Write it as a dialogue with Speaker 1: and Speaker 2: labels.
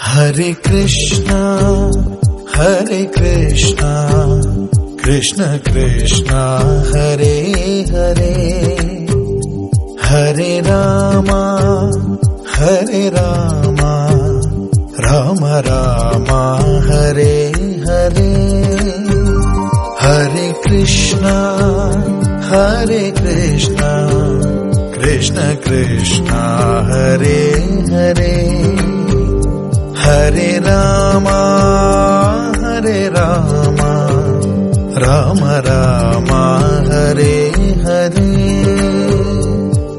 Speaker 1: Hare Krishna, Hare Krishna, Krishna Krishna, Hare Hare, Hare Rama, Hare Rama, Rama Rama, Hare Hare, Hare Krishna, Hare Krishna, Krishna Krishna, Hare Hare, Hare Rama,